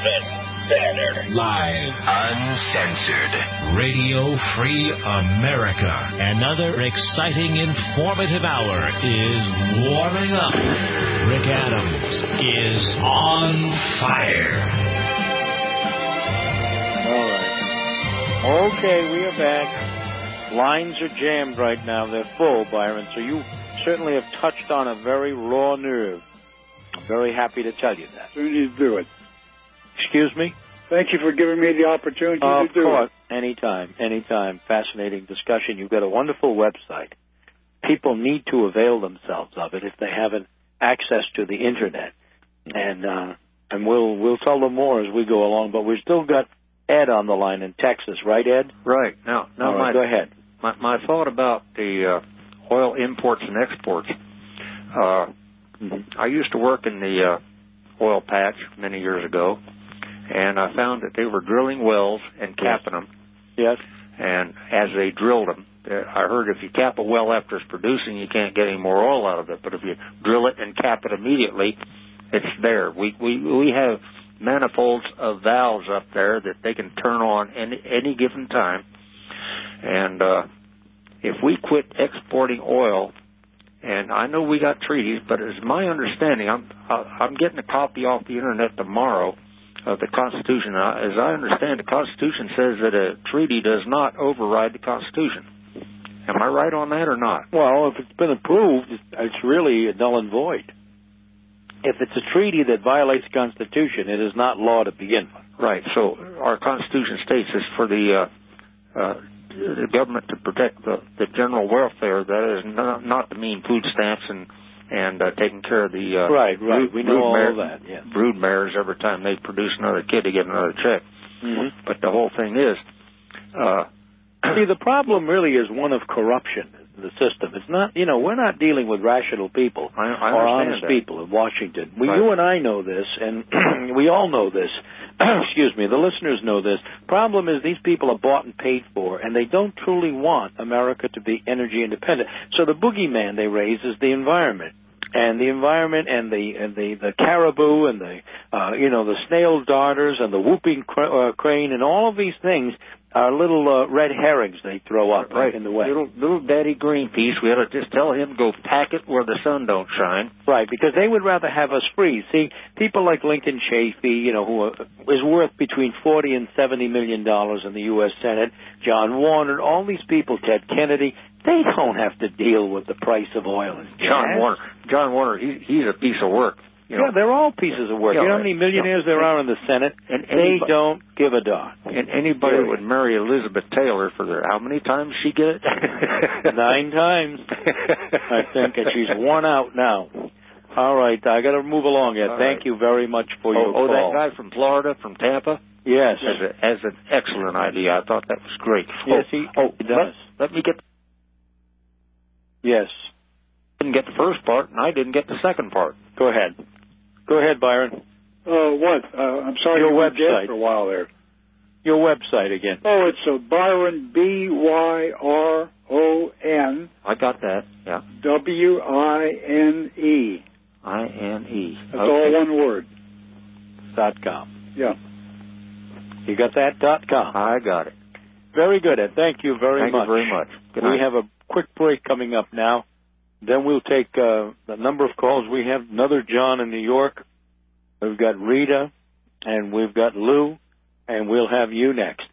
Even better. Live. Uncensored. Radio Free America. Another exciting, informative hour is warming up. Rick Adams is on fire. All right. Okay, we are back. Lines are jammed right now. They're full, Byron, so you certainly have touched on a very raw nerve. I'm very happy to tell you that. As soon as you do it. Excuse me? Thank you for giving me the opportunity to do it. Anytime. Fascinating discussion. You've got a wonderful website. People need to avail themselves of it if they haven't access to the Internet. And we'll tell them more as we go along, but we've still got Ed on the line in Texas, right, Ed? Right. Now right, go ahead. My thought about the oil imports and exports. I used to work in the oil patch many years ago, and I found that they were drilling wells and capping them. Yes. And as they drilled them, I heard if you cap a well after it's producing, you can't get any more oil out of it. But if you drill it and cap it immediately, it's there. We have manifolds of valves up there that they can turn on any given time. And if we quit exporting oil, and I know we got treaties, but it's my understanding, I'm getting a copy off the Internet tomorrow of the Constitution. As I understand, the Constitution says that a treaty does not override the Constitution. Am I right on that or not? Well, if it's been approved, it's really null and void. If it's a treaty that violates the Constitution, it is not law to begin with. Right. So our Constitution states it's for the government to protect the general welfare. That is not to mean food stamps and taking care of the right. We know all of that. Yeah. Brood mares every time they produce another kid to get another check. Mm-hmm. But the whole thing is, see, the problem really is one of corruption in the system. It's not, we're not dealing with rational people I or honest that. people in Washington. Right. You and I know this, and we all know this. Excuse me, the listeners know this. Problem is these people are bought and paid for, and they don't truly want America to be energy independent. So the boogeyman they raise is the environment. And the environment and the caribou and the snail darters and the whooping crane and all of these things are little red herrings they throw up right in the way. Little Daddy Greenpeace, we ought to just tell him go pack it where the sun don't shine. Right, because they would rather have us freeze. See, people like Lincoln Chafee, who is worth between $40 and $70 million in the U.S. Senate, John Warner, all these people, Ted Kennedy, they don't have to deal with the price of oil and gas. John Warner, he's a piece of work. Yeah, they're all pieces of work. You know how many millionaires there are in the Senate? And they don't give a darn. And anybody would marry Elizabeth Taylor for how many times she get it? 9 times, I think, and she's worn out now. All right, I got to move along, Ed. Thank you very much for your call. That guy from Florida, from Tampa? Yes. Has an excellent idea. I thought that was great. Yes, he does. Let me get... Yes. Didn't get the first part, and I didn't get the second part. Go ahead. Go ahead, Byron. What? I'm sorry. Your website. For a while there. Your website again. Oh, it's Byron, BYRON. I got that, yeah. WINE. INE. That's all one word. .com. Yeah. You got that? .com. I got it. Very good, Ed. Thank you very much. Thank you very much. Good night. We have a quick break coming up now. Then we'll take a number of calls. We have another John in New York. We've got Rita, and we've got Lou, and we'll have you next.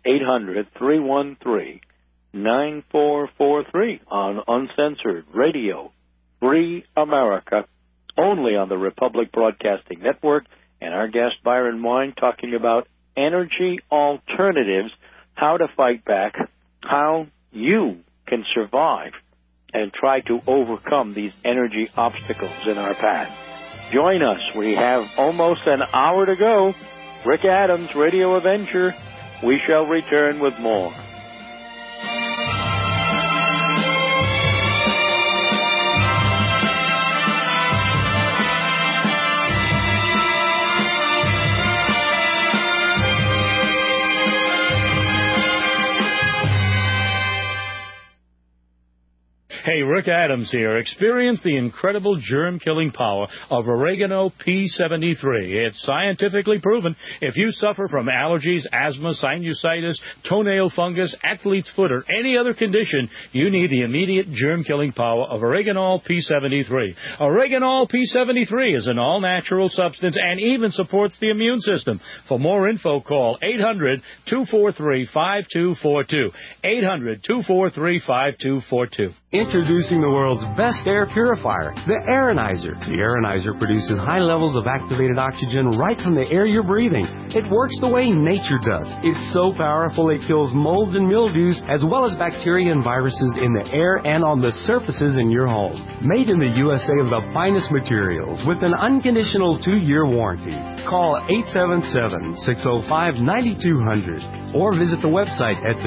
800-313-9443 on Uncensored Radio, Free America, only on the Republic Broadcasting Network. And our guest, Byron Wine, talking about energy alternatives, how to fight back, how you can survive and try to overcome these energy obstacles in our path. Join us. We have almost an hour to go. Rick Adams, Radio Avenger. We shall return with more. Hey, Rick Adams here. Experience the incredible germ-killing power of Oregano P73. It's scientifically proven if you suffer from allergies, asthma, sinusitis, toenail fungus, athlete's foot, or any other condition, you need the immediate germ-killing power of Oregano P73. Oregano P73 is an all-natural substance and even supports the immune system. For more info, call 800-243-5242. 800-243-5242. Introducing the world's best air purifier, the Aeronizer. The Aeronizer produces high levels of activated oxygen right from the air you're breathing. It works the way nature does. It's so powerful it kills molds and mildews as well as bacteria and viruses in the air and on the surfaces in your home. Made in the USA of the finest materials with an unconditional 2-year warranty. Call 877-605-9200 or visit the website at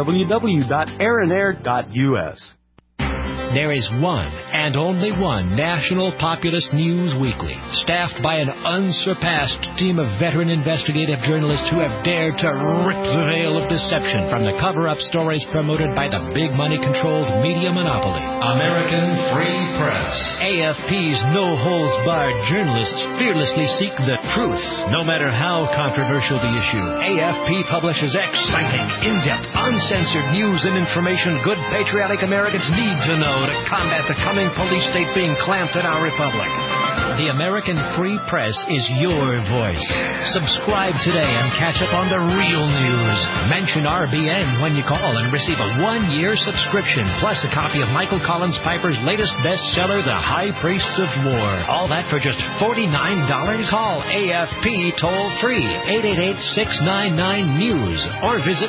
www.aeronair.us. There is one and only one National Populist News Weekly, staffed by an unsurpassed team of veteran investigative journalists who have dared to rip the veil of deception from the cover-up stories promoted by the big money-controlled media monopoly, American Free Press. AFP's no-holds-barred journalists fearlessly seek the truth, no matter how controversial the issue. AFP publishes exciting, in-depth, uncensored news and information good patriotic Americans need to know to combat the coming police state being clamped in our republic. The American Free Press is your voice. Subscribe today and catch up on the real news. Mention RBN when you call and receive a 1-year subscription, plus a copy of Michael Collins Piper's latest bestseller, The High Priests of War. All that for just $49. Call AFP toll-free, 888-699-NEWS, or visit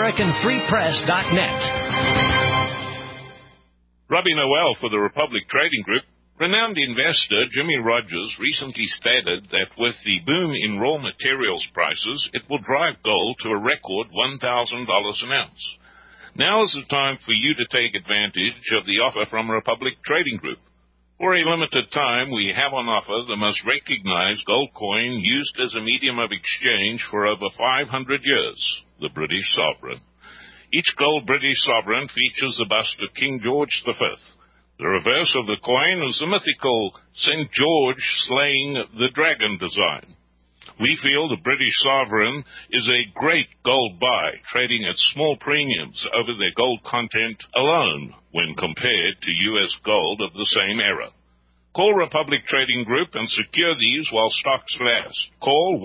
AmericanFreePress.net. Robbie Noel for the Republic Trading Group. Renowned investor Jimmy Rogers recently stated that with the boom in raw materials prices, it will drive gold to a record $1,000 an ounce. Now is the time for you to take advantage of the offer from Republic Trading Group. For a limited time, we have on offer the most recognized gold coin used as a medium of exchange for over 500 years, the British Sovereign. Each gold British sovereign features a bust of King George V. The reverse of the coin is the mythical St. George slaying the dragon design. We feel the British sovereign is a great gold buy, trading at small premiums over their gold content alone when compared to U.S. gold of the same era. Call Republic Trading Group and secure these while stocks last. Call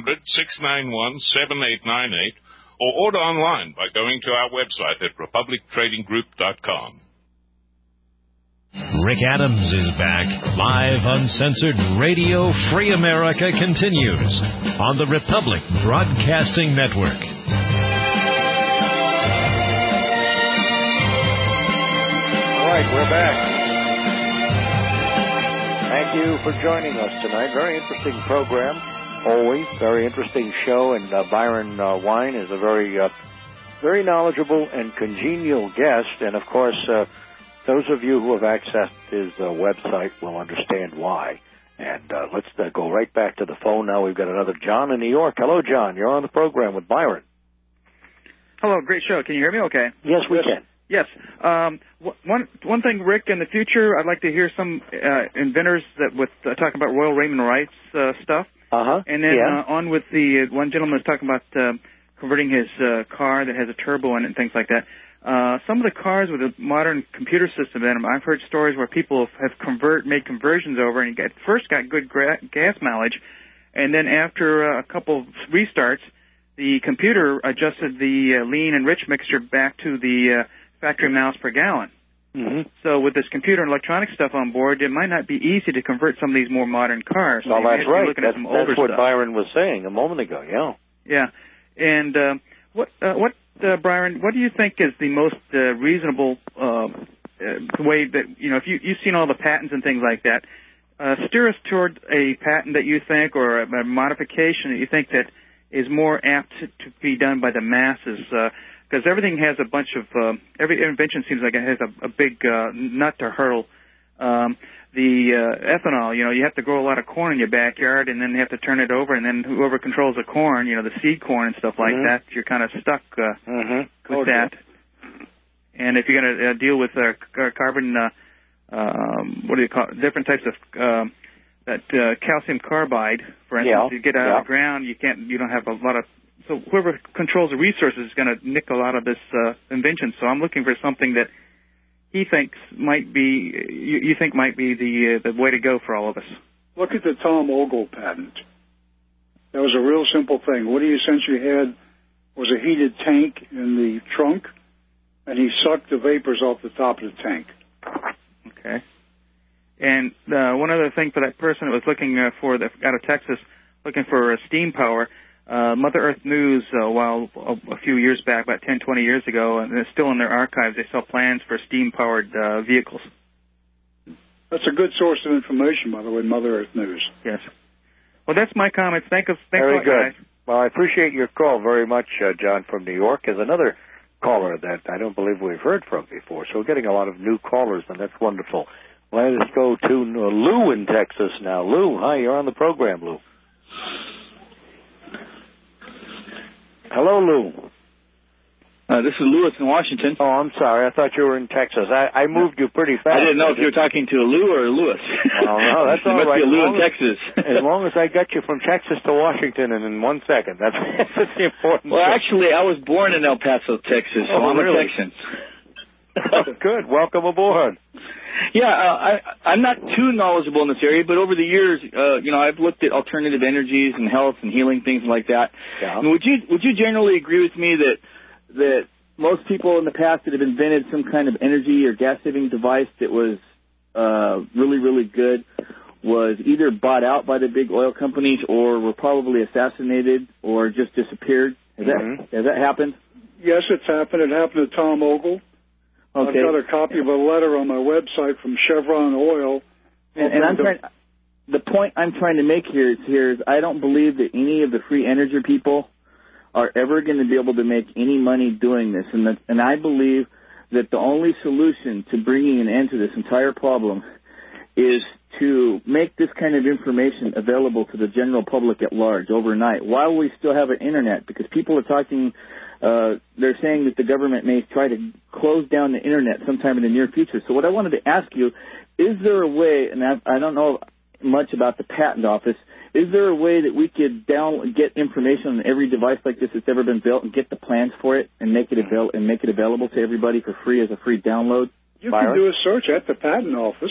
1-800-691-7898 or order online by going to our website at republictradinggroup.com. Rick Adams is back. Live, uncensored Radio Free America continues on the Republic Broadcasting Network. All right, we're back. Thank you for joining us tonight. Very interesting program. Always very interesting show, and Byron Wine is a very knowledgeable and congenial guest. And of course, those of you who have accessed his website will understand why. And let's go right back to the phone now. We've got another John in New York. Hello, John. You're on the program with Byron. Hello, great show. Can you hear me? Okay. Yes, we can. Yes. One thing, Rick, in the future, I'd like to hear some inventors that would talk about Royal Raymond Wright's stuff. And then on with the one gentleman was talking about converting his car that has a turbo in it and things like that. Some of the cars with a modern computer system in them, I've heard stories where people have made conversions over and first got good gas mileage, and then after a couple restarts, the computer adjusted the lean and rich mixture back to the factory miles per gallon. Mm-hmm. So with this computer and electronic stuff on board, it might not be easy to convert some of these more modern cars. Well, that's right. That's what Byron was saying a moment ago, Yeah. And Byron, what do you think is the most reasonable way that, if you've seen all the patents and things like that, steer us toward a patent that you think or a modification that you think that is more apt to be done by the masses, because everything has a bunch of every invention seems like it has a big nut to hurdle. The ethanol, you have to grow a lot of corn in your backyard, and then you have to turn it over, and then whoever controls the corn, the seed corn and stuff like that, you're kind of stuck with that. And if you're going to deal with carbon, what do you call it? Different types of calcium carbide, for instance, you get out of the ground, you don't have a lot of. So whoever controls the resources is going to nick a lot of this invention. So I'm looking for something that he thinks might be, you think might be the way to go for all of us. Look at the Tom Ogle patent. That was a real simple thing. What he essentially had was a heated tank in the trunk, and he sucked the vapors off the top of the tank. Okay. And one other thing for that person that was looking out of Texas, looking for steam power, Mother Earth News, a few years back, about 10, 20 years ago, and it's still in their archives, they saw plans for steam-powered vehicles. That's a good source of information, by the way, Mother Earth News. Yes. Well, that's my comments. Thanks very a lot, good. Guys. Well, I appreciate your call very much, John, from New York. There's another caller that I don't believe we've heard from before, so we're getting a lot of new callers, and that's wonderful. Let us go to Lou in Texas now. Lou, hi, you're on the program, Lou. Hello, Lou. This is Lewis in Washington. Oh, I'm sorry. I thought you were in Texas. I moved you pretty fast. I didn't know if you were talking to a Lou or a Lewis. Oh, no, that's all right. Must be a Lou in Texas. As long as I got you from Texas to Washington in 1 second. That's the important Well, thing. Actually, I was born in El Paso, Texas, so I'm really? a Texan. Oh, good. Welcome aboard. Yeah, I'm not too knowledgeable in this area, but over the years, I've looked at alternative energies and health and healing, things like that. Yeah. I mean, would you generally agree with me that most people in the past that have invented some kind of energy or gas-saving device that was really, really good was either bought out by the big oil companies or were probably assassinated or just disappeared? Has that happened? Yes, it's happened. It happened to Tom Ogle. Okay. I've got a copy of a letter on my website from Chevron Oil. And the point I'm trying to make here is I don't believe that any of the free energy people are ever going to be able to make any money doing this. And I believe that the only solution to bringing an end to this entire problem is to make this kind of information available to the general public at large overnight while we still have an Internet, because people are talking, they're saying that the government may try to close down the Internet sometime in the near future. So what I wanted to ask you, is there a way, and I don't know much about the patent office, is there a way that we could get information on every device like this that's ever been built and get the plans for it and make it available to everybody for free as a free download? You can do a search at the patent office.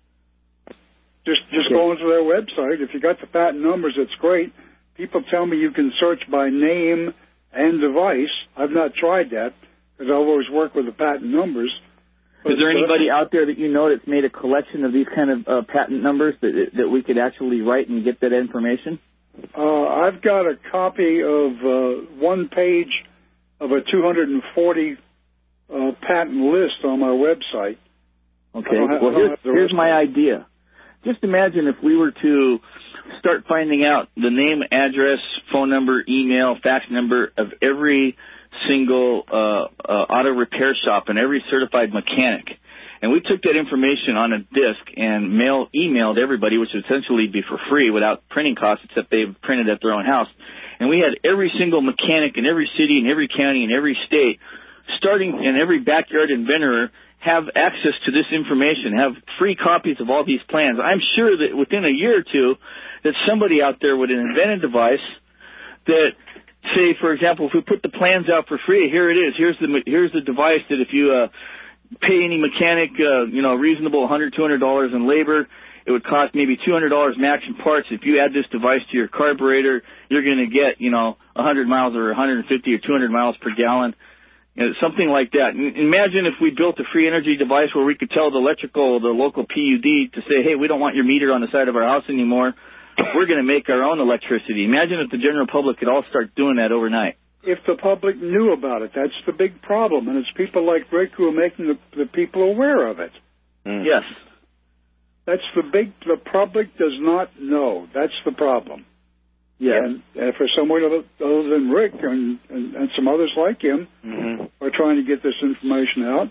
Just go onto their website. If you got the patent numbers, it's great. People tell me you can search by name and device. I've not tried that because I always work with the patent numbers. Is there anybody out there that you know that's made a collection of these kind of patent numbers that we could actually write and get that information? I've got a copy of one page of a 240 patent list on my website. Okay. Here's my idea. Just imagine if we were to start finding out the name, address, phone number, email, fax number of every single auto repair shop and every certified mechanic. And we took that information on a disc and emailed everybody, which would essentially be for free without printing costs, except they printed at their own house. And we had every single mechanic in every city, in every county, in every state, starting in every backyard inventor, have access to this information, have free copies of all these plans. I'm sure that within a year or two that somebody out there would invent a device that, say, for example, if we put the plans out for free, here it is. Here's the device that if you pay any mechanic, reasonable $100, $200 in labor, it would cost maybe $200 max in parts. If you add this device to your carburetor, you're going to get, 100 miles or 150 or 200 miles per gallon. Something like that. Imagine if we built a free energy device where we could tell the local PUD to say, hey, we don't want your meter on the side of our house anymore. We're going to make our own electricity. Imagine if the general public could all start doing that overnight. If the public knew about it, that's the big problem. And it's people like Rick who are making the people aware of it. Mm. Yes. The public does not know. That's the problem. Yeah. And for someone other than Rick and some others like him are trying to get this information out.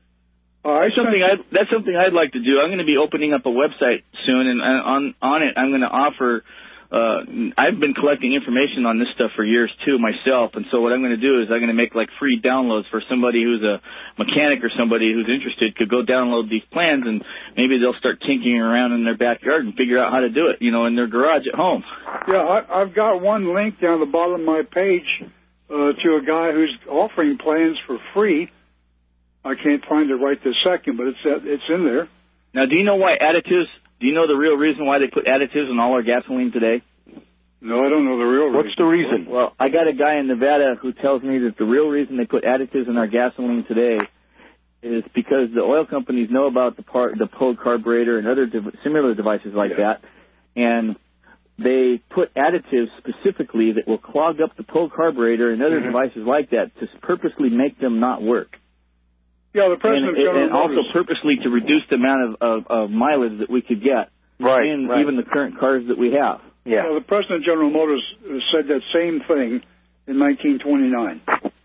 That's something I'd like to do. I'm going to be opening up a website soon, and on it I'm going to offer I've been collecting information on this stuff for years, too, myself. And so what I'm going to do is I'm going to make, like, free downloads for somebody who's a mechanic or somebody who's interested could go download these plans, and maybe they'll start tinkering around in their backyard and figure out how to do it, in their garage at home. Yeah, I've got one link down the bottom of my page to a guy who's offering plans for free. I can't find it right this second, but it's in there. Now, do you know why additives... Do you know the real reason why they put additives in all our gasoline today? No, I don't know the real reason. What's the reason? Well, I got a guy in Nevada who tells me that the real reason they put additives in our gasoline today is because the oil companies know about the POG carburetor and other similar devices like that, and they put additives specifically that will clog up the POG carburetor and other devices like that to purposely make them not work. Yeah, the president and also purposely to reduce the amount of mileage that we could get in even the current cars that we have. Yeah, the president of General Motors said that same thing in 1929.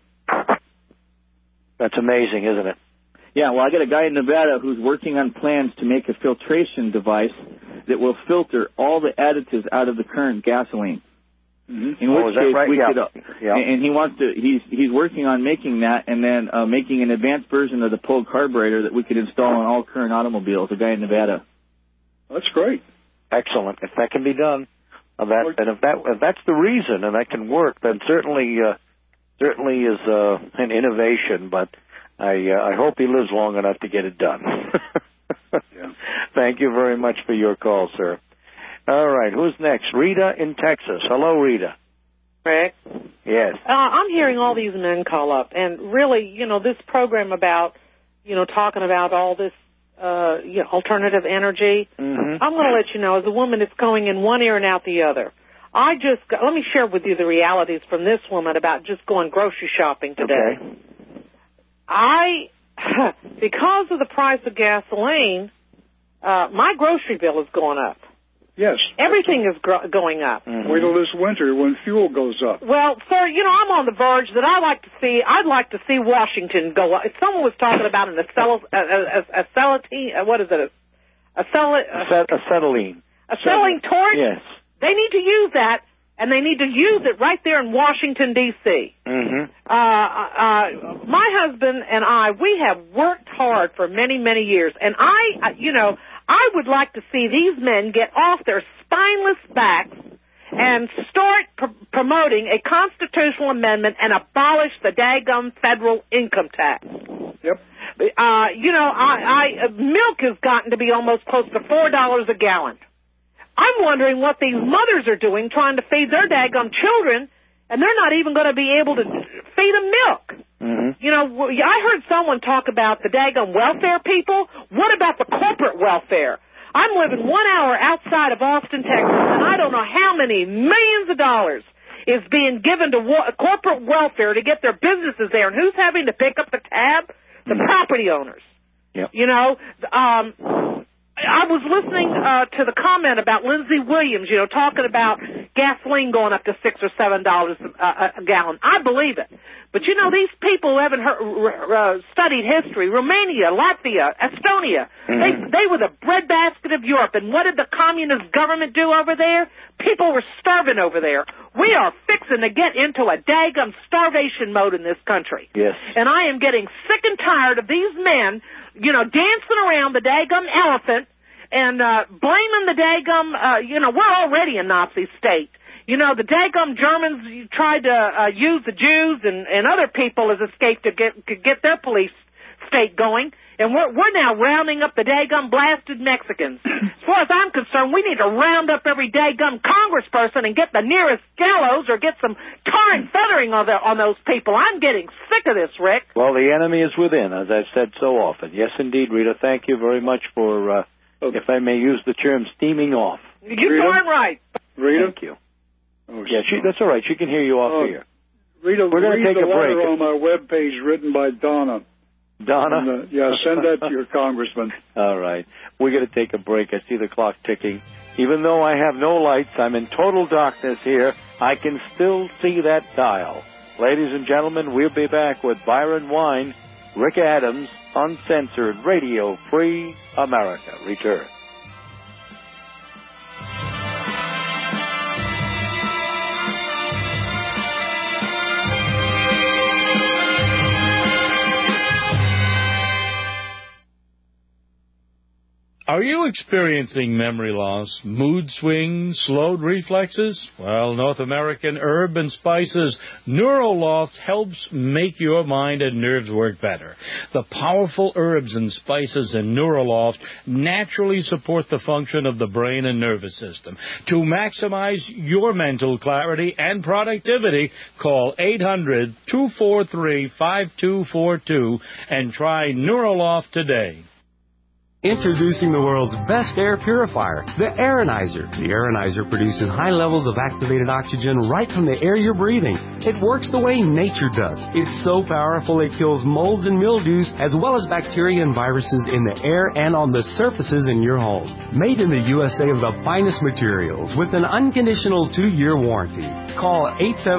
That's amazing, isn't it? Yeah, well, I got a guy in Nevada who's working on plans to make a filtration device that will filter all the additives out of the current gasoline. In which case we could, and he wants to. He's working on making that, and then making an advanced version of the POG carburetor that we could install on all current automobiles. A guy in Nevada. That's great. Excellent. If that can be done, and if that's the reason, and that can work, then certainly is an innovation. But I hope he lives long enough to get it done. Thank you very much for your call, sir. All right, who's next? Rita in Texas. Hello, Rita. Rick? Yes. I'm hearing all these men call up, and really, this program about, talking about all this, alternative energy, I'm going to let you know, as a woman, it's going in one ear and out the other. Let me share with you the realities from this woman about just going grocery shopping today. Okay. Because of the price of gasoline, my grocery bill is going up. Yes. Everything is going up. Wait till this winter when fuel goes up. Well, sir, I'm on the verge that I'd like to see Washington go up. If someone was talking about an acetylene torch. Yes. They need to use that, and they need to use it right there in Washington, D.C. My husband and we have worked hard for many, many years, and I would like to see these men get off their spineless backs and start promoting a constitutional amendment and abolish the daggum federal income tax. Yep. Milk has gotten to be almost close to $4 a gallon. I'm wondering what these mothers are doing trying to feed their daggum children, and they're not even going to be able to feed them milk. I heard someone talk about the daggum welfare people. What about the corporate welfare? I'm living 1 hour outside of Austin, Texas, and I don't know how many millions of dollars is being given to corporate welfare to get their businesses there. And who's having to pick up the tab? The property owners. Yep. I was listening to the comment about Lindsey Williams, talking about gasoline going up to $6 or $7 a gallon. I believe it. But, these people who haven't studied history, Romania, Latvia, Estonia, they were the breadbasket of Europe. And what did the communist government do over there? People were starving over there. We are fixing to get into a daggum starvation mode in this country. Yes. And I am getting sick and tired of these men, dancing around the daggum elephant and blaming the daggum, we're already a Nazi state. The daggum Germans tried to use the Jews and other people as a scapegoat to get their police state going. And we're now rounding up the daggum blasted Mexicans. As far as I'm concerned, we need to round up every daggum congressperson and get the nearest gallows or get some tar and feathering on those people. I'm getting sick of this, Rick. Well, the enemy is within, as I've said so often. Yes, indeed, Rita. Thank you very much for, if I may use the term, steaming off. You're darn right. Rita? Thank you. Yeah, that's all right. She can hear you off here. Rita, we're going to take a break. Letter on my webpage written by Donna. Donna? Send that to your congressman. All right. We're going to take a break. I see the clock ticking. Even though I have no lights, I'm in total darkness here, I can still see that dial. Ladies and gentlemen, we'll be back with Byron Wine, Rick Adams, Uncensored Radio Free America. Return. Are you experiencing memory loss, mood swings, slowed reflexes? Well, North American Herb and Spices Neuroloft helps make your mind and nerves work better. The powerful herbs and spices in Neuroloft naturally support the function of the brain and nervous system. To maximize your mental clarity and productivity, call 800-243-5242 and try Neuroloft today. Introducing the world's best air purifier, the Aeronizer. The Aeronizer produces high levels of activated oxygen right from the air you're breathing. It works the way nature does. It's so powerful it kills molds and mildews as well as bacteria and viruses in the air and on the surfaces in your home. Made in the USA of the finest materials with an unconditional 2-year warranty. Call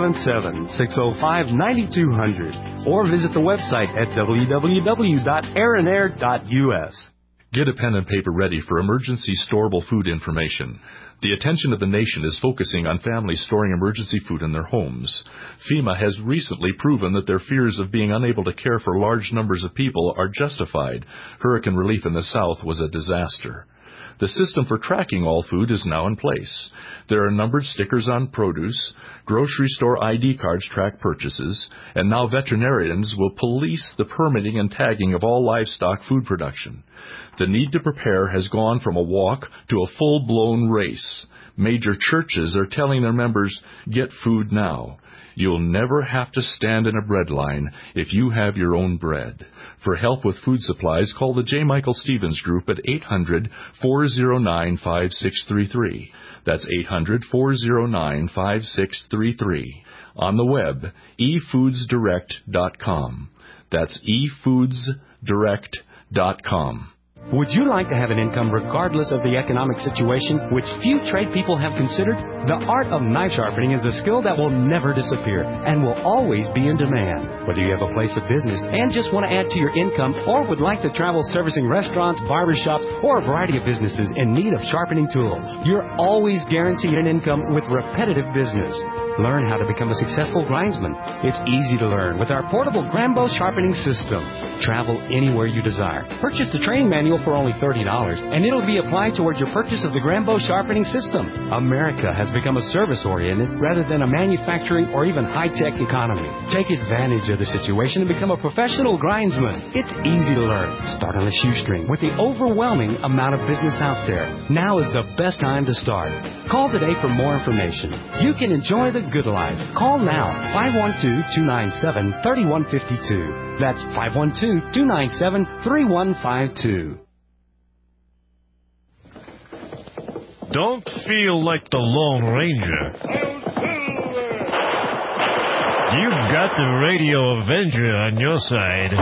877-605-9200 or visit the website at www.aeronair.us. Get a pen and paper ready for emergency storable food information. The attention of the nation is focusing on families storing emergency food in their homes. FEMA has recently proven that their fears of being unable to care for large numbers of people are justified. Hurricane relief in the South was a disaster. The system for tracking all food is now in place. There are numbered stickers on produce, grocery store ID cards track purchases, and now veterinarians will police the permitting and tagging of all livestock food production. The need to prepare has gone from a walk to a full-blown race. Major churches are telling their members, get food now. You'll never have to stand in a bread line if you have your own bread. For help with food supplies, call the J. Michael Stevens Group at 800-409-5633. That's 800-409-5633. On the web, efoodsdirect.com. That's efoodsdirect.com. Would you like to have an income regardless of the economic situation, which few trade people have considered? The art of knife sharpening is a skill that will never disappear and will always be in demand. Whether you have a place of business and just want to add to your income or would like to travel servicing restaurants, barbershops, or a variety of businesses in need of sharpening tools, you're always guaranteed an income with repetitive business. Learn how to become a successful grindsman. It's easy to learn with our portable Grambo sharpening system. Travel anywhere you desire. Purchase the training manual for only $30, and it'll be applied toward your purchase of the Grambo sharpening system. America has become a service-oriented rather than a manufacturing or even high-tech economy. Take advantage of the situation and become a professional grindsman. It's easy to learn. Start on a shoestring with the overwhelming amount of business out there. Now is the best time to start. Call today for more information. You can enjoy the good life. Call now, 512-297-3152. That's 512-297-3152. Don't feel like the Lone Ranger. You've got the Radio Avenger on your side.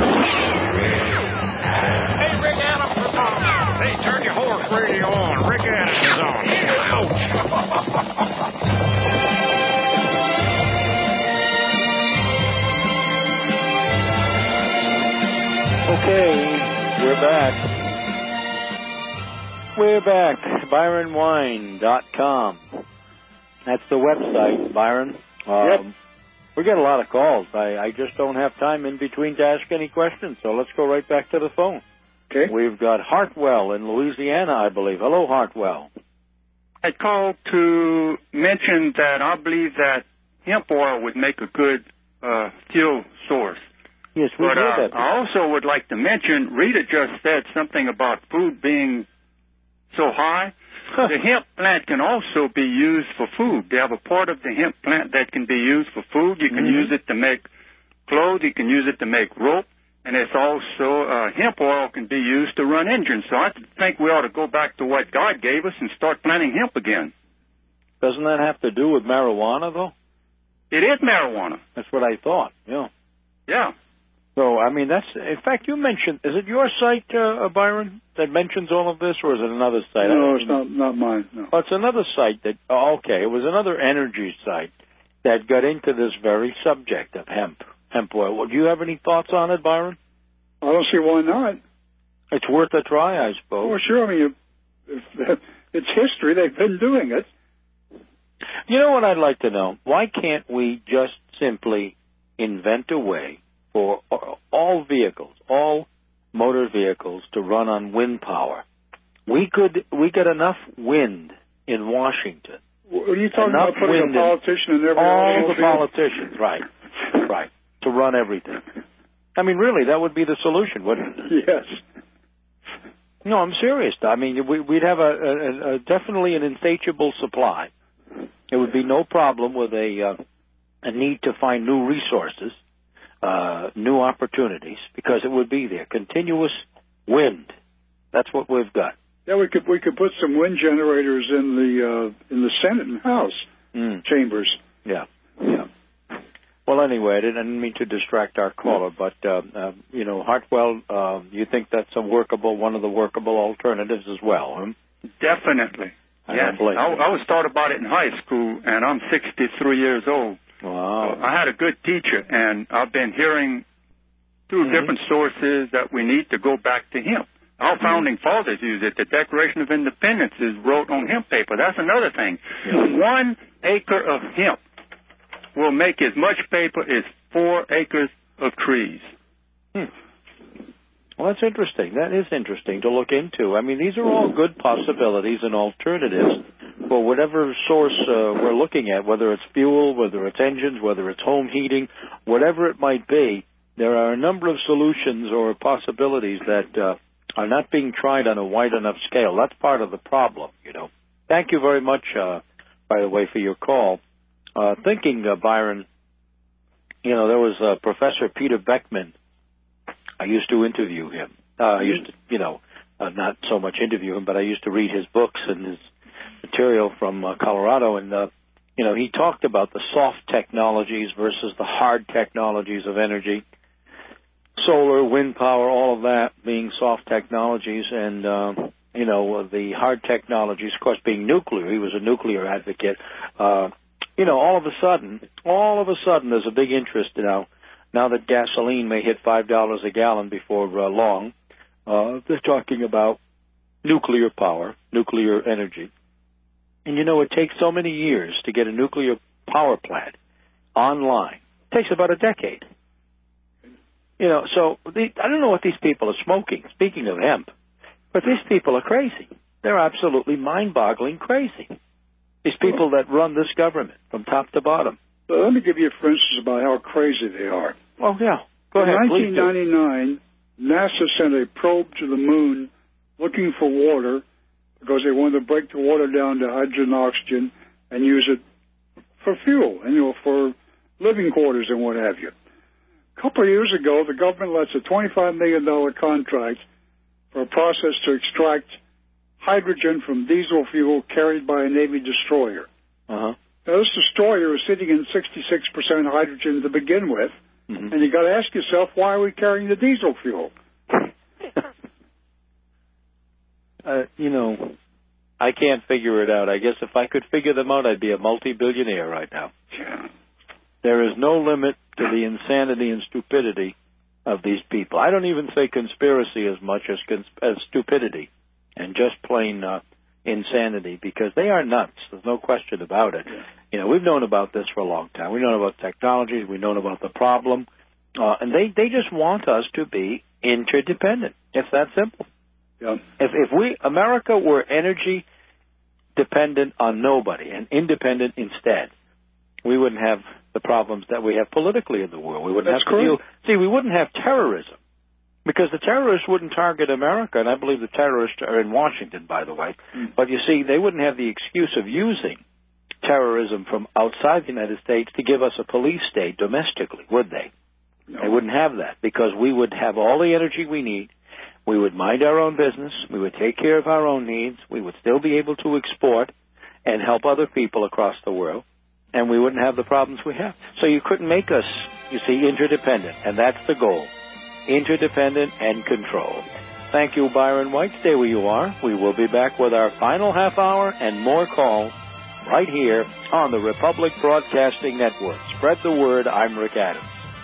Hey, Rick Adams is on. Hey, turn your horse radio on. Rick Adams is on. Ouch! Okay, we're back. We're back. ByronWine.com. That's the website, Byron. Yep. We get a lot of calls. I just don't have time in between to ask any questions, so let's go right back to the phone. Okay. We've got Hartwell in Louisiana, I believe. Hello, Hartwell. I called to mention that I believe that hemp oil would make a good fuel source. Yes, we but hear that. I also would like to mention, Rita just said something about food being so high. The hemp plant can also be used for food. They have a part of the hemp plant that can be used for food. You can use it to make clothes. You can use it to make rope. And it's also, hemp oil can be used to run engines. So I think we ought to go back to what God gave us and start planting hemp again. Doesn't that have to do with marijuana, though? It is marijuana. That's what I thought, yeah. Yeah. So, I mean, that's, in fact, you mentioned, is it your site, Byron, that mentions all of this, or is it another site? No, it's not mine, no. Oh, it's another site that, okay, it was another energy site that got into this very subject of hemp oil. Do you have any thoughts on it, Byron? I don't see why not. It's worth a try, I suppose. Well, sure, I mean, it's history. They've been doing it. You know what I'd like to know? Why can't we just simply invent a way for all vehicles, all motor vehicles, to run on wind power? We get enough wind in Washington. Are you talking about putting a politician in every all the politicians, right, to run everything? I mean, really, that would be the solution, wouldn't it? Yes. No, I'm serious. I mean, we'd have a definitely an insatiable supply. It would be no problem with a need to find new resources, new opportunities, because it would be there. Continuous wind. That's what we've got. Yeah, we could put some wind generators in the Senate and House chambers. Yeah. Well, anyway, I didn't mean to distract our caller, but Hartwell, you think that's one of the workable alternatives as well? Huh? Definitely. Yes. I was taught about it in high school, and I'm 63 years old. Wow. I had a good teacher, and I've been hearing through different sources that we need to go back to hemp. Our founding fathers used it. The Declaration of Independence is wrote on hemp paper. That's another thing. Yeah. 1 acre of hemp will make as much paper as 4 acres of trees. Well, that's interesting. That is interesting to look into. I mean, these are all good possibilities and alternatives for whatever source we're looking at, whether it's fuel, whether it's engines, whether it's home heating, whatever it might be. There are a number of solutions or possibilities that are not being tried on a wide enough scale. That's part of the problem, Thank you very much, by the way, for your call. Byron, there was Professor Peter Beckman. I used to interview him. I used to, not so much interview him, but I used to read his books and his material from Colorado. And, he talked about the soft technologies versus the hard technologies of energy. Solar, wind power, all of that being soft technologies, and the hard technologies, of course, being nuclear. He was a nuclear advocate. All of a sudden, there's a big interest now that gasoline may hit $5 a gallon before long. They're talking about nuclear power, nuclear energy, and it takes so many years to get a nuclear power plant online. It takes about a decade. So I don't know what these people are smoking, speaking of hemp, but these people are crazy. They're absolutely mind-boggling crazy. These people that run this government from top to bottom. Well, let me give you a for instance about how crazy they are. Oh, yeah. Go ahead, please. In 1999, NASA sent a probe to the moon looking for water because they wanted to break the water down to hydrogen and oxygen and use it for fuel, and, for living quarters and what have you. A couple of years ago, the government lets a $25 million contract for a process to extract hydrogen from diesel fuel carried by a Navy destroyer. Uh-huh. Now, this destroyer is sitting in 66% hydrogen to begin with, and you got to ask yourself, why are we carrying the diesel fuel? I can't figure it out. I guess if I could figure them out, I'd be a multi-billionaire right now. Yeah. There is no limit to the insanity and stupidity of these people. I don't even say conspiracy as much as stupidity and just plain insanity, because they are nuts. There's no question about it. We've known about this for a long time. We've known about technology. We've known about the problem. And they just want us to be interdependent. It's that simple. Yeah. If America were energy dependent on nobody and independent instead, we wouldn't have the problems that we have politically in the world. We wouldn't have to deal. See, we wouldn't have terrorism, because the terrorists wouldn't target America, and I believe the terrorists are in Washington, by the way. But you see, they wouldn't have the excuse of using terrorism from outside the United States to give us a police state domestically, would they? No. They wouldn't have that, because we would have all the energy we need. We would mind our own business. We would take care of our own needs. We would still be able to export and help other people across the world, and we wouldn't have the problems we have. So you couldn't make us, you see, interdependent, and that's the goal. Interdependent and controlled. Thank you, Byron White. Stay where you are. We will be back with our final half hour and more calls right here on the Republic Broadcasting Network. Spread the word. I'm Rick Adams.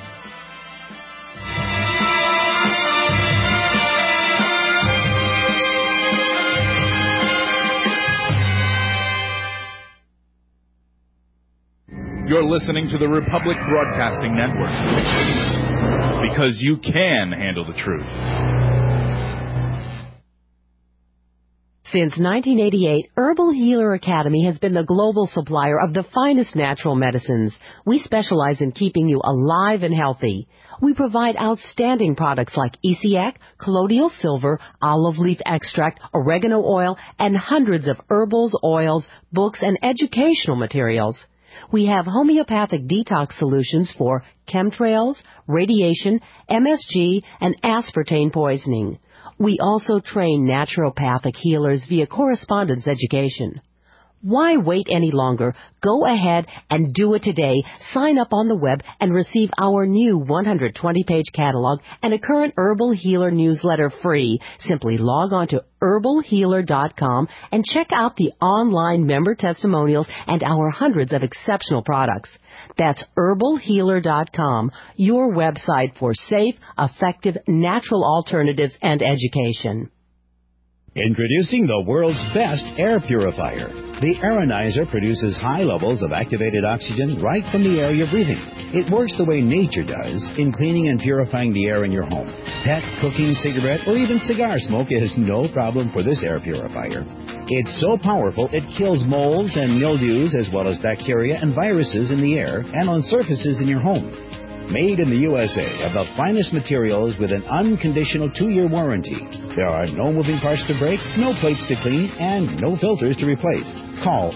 You're listening to the Republic Broadcasting Network, because you can handle the truth. Since 1988, Herbal Healer Academy has been the global supplier of the finest natural medicines. We specialize in keeping you alive and healthy. We provide outstanding products like Essiac, colloidal silver, olive leaf extract, oregano oil, and hundreds of herbals, oils, books, and educational materials. We have homeopathic detox solutions for chemtrails, radiation, MSG, and aspartame poisoning. We also train naturopathic healers via correspondence education. Why wait any longer? Go ahead and do it today. Sign up on the web and receive our new 120-page catalog and a current Herbal Healer newsletter free. Simply log on to herbalhealer.com and check out the online member testimonials and our hundreds of exceptional products. That's herbalhealer.com, your website for safe, effective, natural alternatives and education. Introducing the world's best air purifier. The Aeronizer produces high levels of activated oxygen right from the air you're breathing. It works the way nature does in cleaning and purifying the air in your home. Pet, cooking, cigarette, or even cigar smoke is no problem for this air purifier. It's so powerful it kills molds and mildews as well as bacteria and viruses in the air and on surfaces in your home. Made in the USA of the finest materials with an unconditional 2-year warranty. There are no moving parts to break, no plates to clean, and no filters to replace. Call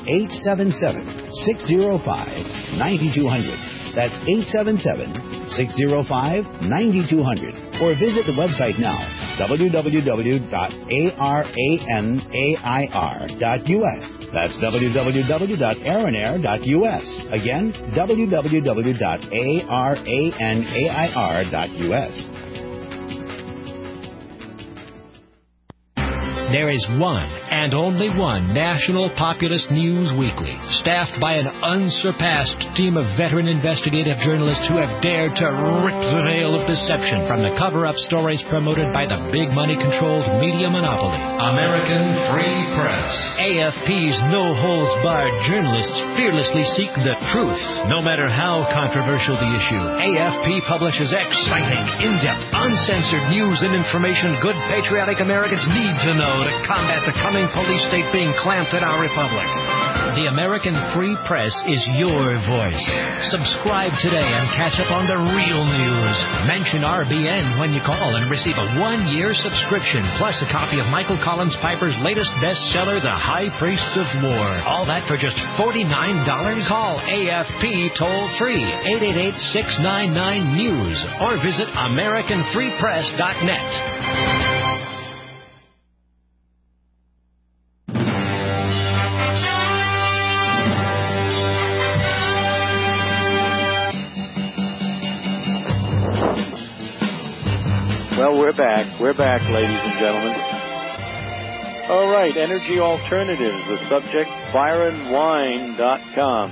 877-605-9200. That's 877-605-9200. Or visit the website now, www.aranair.us. That's www.aranair.us. Again, www.aranair.us. There is one and only one national populist news weekly, staffed by an unsurpassed team of veteran investigative journalists who have dared to rip the veil of deception from the cover-up stories promoted by the big money-controlled media monopoly. American Free Press. AFP's no-holds-barred journalists fearlessly seek the truth, no matter how controversial the issue. AFP publishes exciting, in-depth, uncensored news and information good patriotic Americans need to know to combat the coming police state being clamped at our republic. The American Free Press is your voice. Subscribe today and catch up on the real news. Mention RBN when you call and receive a 1-year subscription, plus a copy of Michael Collins Piper's latest bestseller, The High Priests of War. All that for just $49. Call AFP toll-free, 888-699-NEWS, or visit AmericanFreePress.net. Well, we're back. We're back, ladies and gentlemen. All right, Energy Alternatives, the subject, ByronWine.com,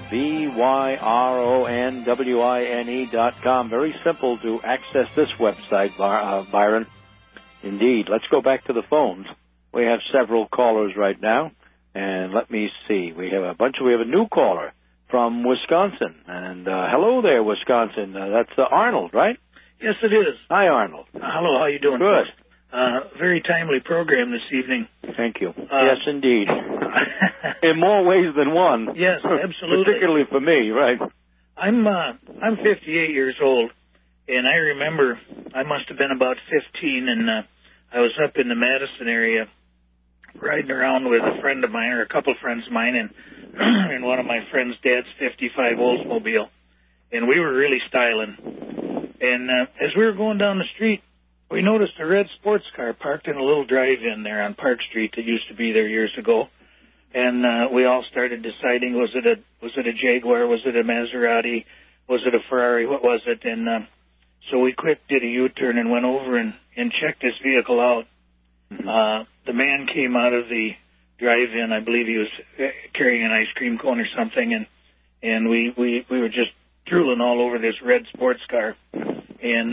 ByronWine.com. Very simple to access this website, Byron. Indeed. Let's go back to the phones. We have several callers right now, and let me see. We have a new caller from Wisconsin, and hello there, Wisconsin. That's Arnold, right? Yes, it is. Hi, Arnold. Hello, how you doing? Good. Very timely program this evening. Thank you. Yes, indeed. In more ways than one. Yes, absolutely. Particularly for me, right? I'm 58 years old, and I remember I must have been about 15, and I was up in the Madison area riding around with a friend of mine, or a couple of friends of mine, and one of my friend's dad's 55 Oldsmobile, and we were really styling. And as we were going down the street, we noticed a red sports car parked in a little drive-in there on Park Street that used to be there years ago. And we all started deciding, was it a Jaguar, was it a Maserati, was it a Ferrari, what was it? And so we did a U-turn and went over and checked this vehicle out. The man came out of the drive-in. I believe he was carrying an ice cream cone or something, and we were just drooling all over this red sports car. And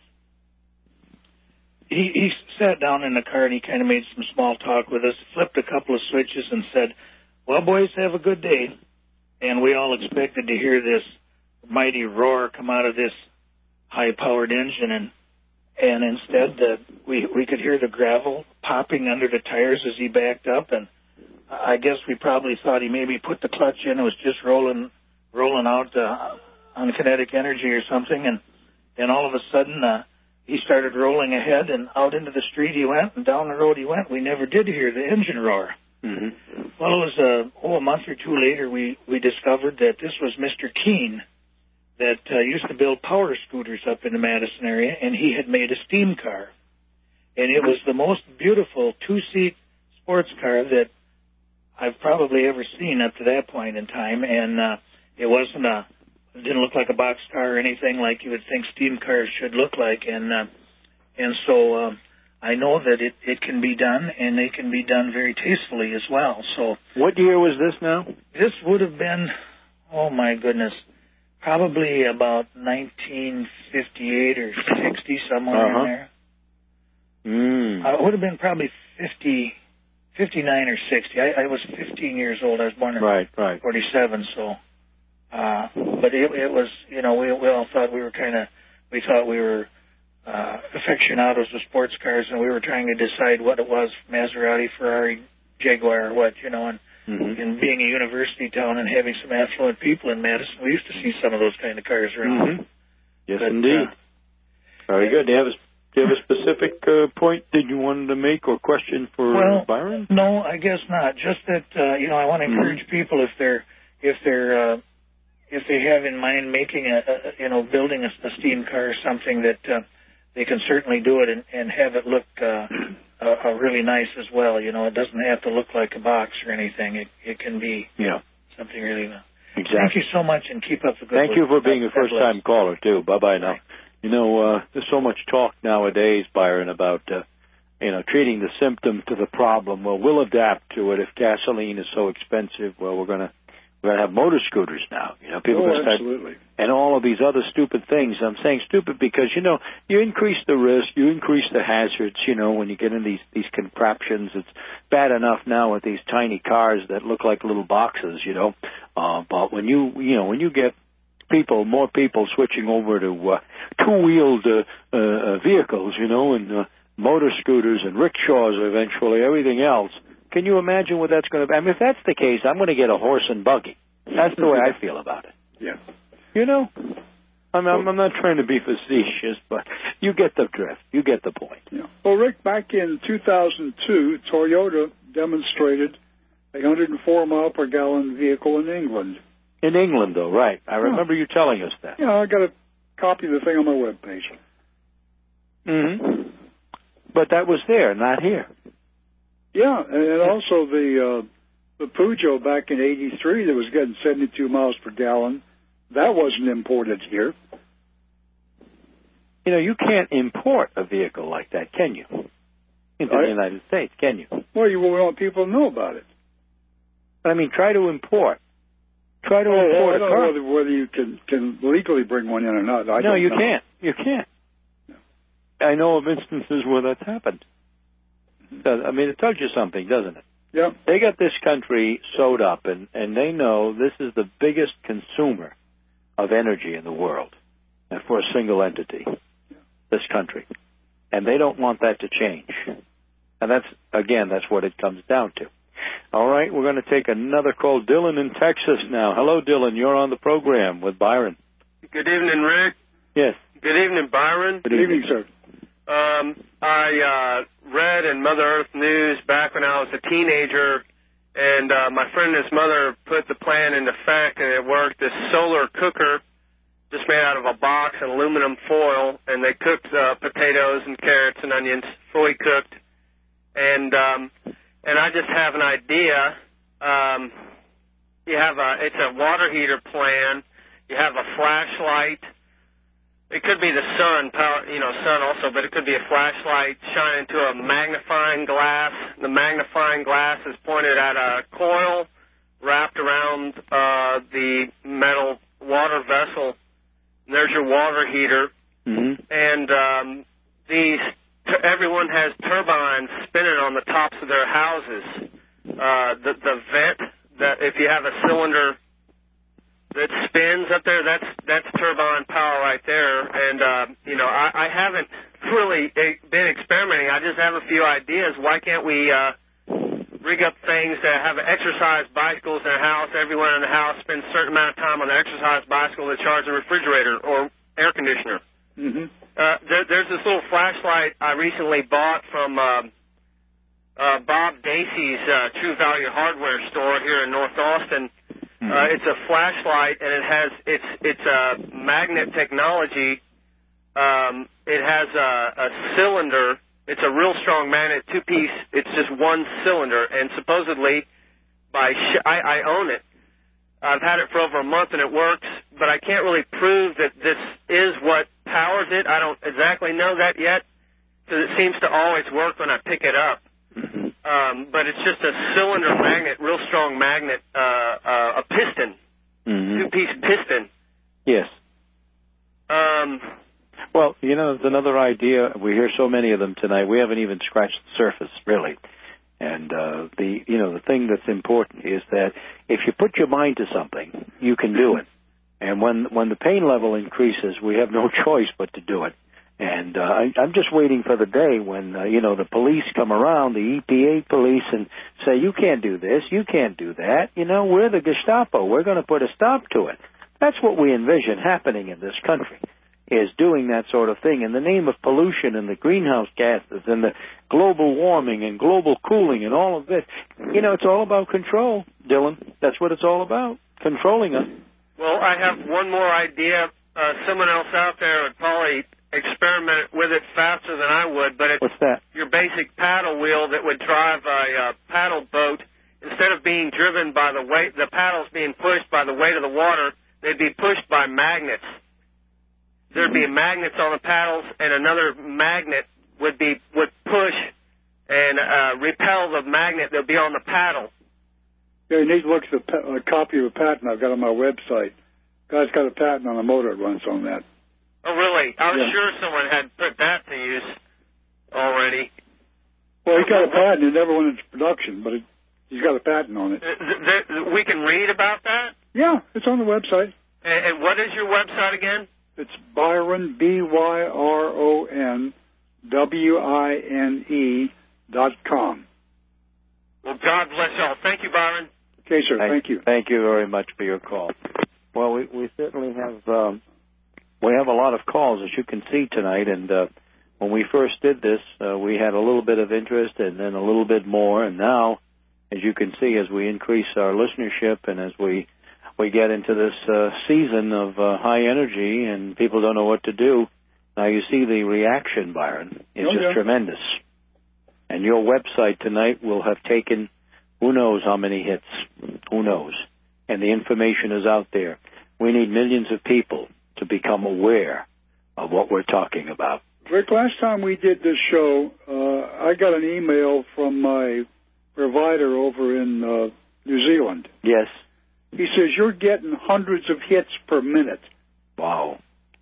he sat down in the car and he kind of made some small talk with us, flipped a couple of switches and said, "Well, boys, have a good day." And we all expected to hear this mighty roar come out of this high-powered engine. And And instead, we could hear the gravel popping under the tires as he backed up, and I guess we probably thought he maybe put the clutch in. It was just rolling out on kinetic energy or something, and all of a sudden he started rolling ahead, and out into the street he went, and down the road he went. We never did hear the engine roar. Mm-hmm. Well, it was a month or two later we discovered that this was Mr. Keene that used to build power scooters up in the Madison area, and he had made a steam car. And it was the most beautiful two-seat sports car that I've probably ever seen up to that point in time, and it didn't look like a box car or anything like you would think steam cars should look like, and so I know that it can be done, and they can be done very tastefully as well. So, what year was this now? This would have been, oh my goodness, probably about 1958 or 60, somewhere in there. It would have been probably 59 or 60. I was 15 years old. I was born in 47, so. But it was, we all thought we were aficionados of sports cars, and we were trying to decide what it was, Maserati, Ferrari, Jaguar, or what, and being a university town and having some affluent people in Madison, we used to see some of those kind of cars around. Mm-hmm. Yes, but, indeed. Very good. Do you have a specific point that you wanted to make or question for Byron? No, I guess not. Just that, I want to encourage people if they have in mind making building a steam car or something, that they can certainly do it and have it look really nice as well. It doesn't have to look like a box or anything. It can be something really nice. Exactly. Thank you so much, and keep up the good work. Thank you for being a first-time caller, too. Bye-bye now. There's so much talk nowadays, Byron, about treating the symptom to the problem. Well, we'll adapt to it. If gasoline is so expensive, well, we're going to have motor scooters now. People are start, absolutely. And all of these other stupid things. I'm saying stupid because you increase the risk, you increase the hazards. When you get in these contraptions, it's bad enough now with these tiny cars that look like little boxes. But when you get more people switching over to two-wheeled vehicles, and motor scooters and rickshaws eventually, everything else. Can you imagine what that's going to be? I mean, if that's the case, I'm going to get a horse and buggy. That's the way I feel about it. Yeah. I'm not trying to be facetious, but you get the drift. You get the point. Yeah. Well, Rick, back in 2002, Toyota demonstrated a 104 mile per gallon vehicle in England. In England, though, right. I remember you telling us that. Yeah, I got a copy of the thing on my webpage. Mm-hmm. But that was there, not here. Yeah, and also the Peugeot back in '83 that was getting 72 miles per gallon, that wasn't imported here. You can't import a vehicle like that, can you? Into the United States, can you? Well, you want people to know about it. But, I mean, try to import. Import I a don't car. know whether you can legally bring one in or not. No, you can't. You can't. No. I know of instances where that's happened. I mean, it tells you something, doesn't it? Yeah. They got this country sewed up, and they know this is the biggest consumer of energy in the world, and for a single entity, this country. And they don't want that to change. And that's what it comes down to. All right, we're going to take another call. Dylan in Texas now. Hello, Dylan. You're on the program with Byron. Good evening, Rick. Yes. Good evening, Byron. Good evening, sir. I read in Mother Earth News back when I was a teenager, and my friend and his mother put the plan into effect, and it worked. This solar cooker, just made out of a box and aluminum foil, and they cooked potatoes and carrots and onions, fully cooked. And I just have an idea. It's a water heater plan. You have a flashlight. It could be the sun also, but it could be a flashlight shining into a magnifying glass. The magnifying glass is pointed at a coil wrapped around the metal water vessel. And there's your water heater. Mm-hmm. And everyone has turbines spinning on the tops of their houses. The vent, that if you have a cylinder that spins up there, that's turbine power right there. And I haven't really been experimenting. I just have a few ideas. Why can't we rig up things that have exercise bicycles in a house, everyone in the house spends a certain amount of time on the exercise bicycle to charge a refrigerator or air conditioner? Mm-hmm. There's this little flashlight I recently bought from Bob Dacey's True Value Hardware store here in North Austin. It's a flashlight, and it's magnet technology. It has a cylinder. It's a real strong magnet, two-piece. It's just one cylinder, and supposedly I own it. I've had it for over a month, and it works, but I can't really prove that this is what powers it. I don't exactly know that yet, because it seems to always work when I pick it up. But it's just a cylinder magnet, real strong magnet, a piston, two-piece piston. Yes. Well, there's another idea. We hear so many of them tonight. We haven't even scratched the surface, really. And the thing that's important is that if you put your mind to something, you can do it. And when the pain level increases, we have no choice but to do it. And I'm just waiting for the day when the police come around, the EPA police, and say, you can't do this, you can't do that. We're the Gestapo. We're going to put a stop to it. That's what we envision happening in this country, is doing that sort of thing in the name of pollution and the greenhouse gases and the global warming and global cooling and all of this. It's all about control, Dylan. That's what it's all about, controlling us. Well, I have one more idea. Someone else out there would probably experiment with it faster than I would, but it's What's that? Your basic paddle wheel that would drive a paddle boat. Instead of being driven by the weight, the paddles being pushed by the weight of the water, they'd be pushed by magnets. There'd be magnets on the paddles, and another magnet would push and repel the magnet that would be on the paddle. Yeah, you need to look at a copy of a patent I've got on my website. Guy's got a patent on a motor that runs on that. Oh, really? I was sure someone had put that to use already. Well, he got a patent. It never went into production, but he's got a patent on it. We can read about that? Yeah, it's on the website. And what is your website again? It's Byron, BYRONWINE.com. Well, God bless y'all. Thank you, Byron. Okay, sir. Thank you. Thank you very much for your call. Well, we certainly have we have a lot of calls, as you can see tonight, and when we first did this, we had a little bit of interest and then a little bit more, and now, as you can see, as we increase our listenership and as we get into this season of high energy and people don't know what to do, now you see the reaction, Byron, is just tremendous. And your website tonight will have taken who knows how many hits, who knows, and the information is out there. We need millions of people to become aware of what we're talking about. Rick, last time we did this show, I got an email from my provider over in New Zealand. Yes. He says you're getting hundreds of hits per minute. Wow.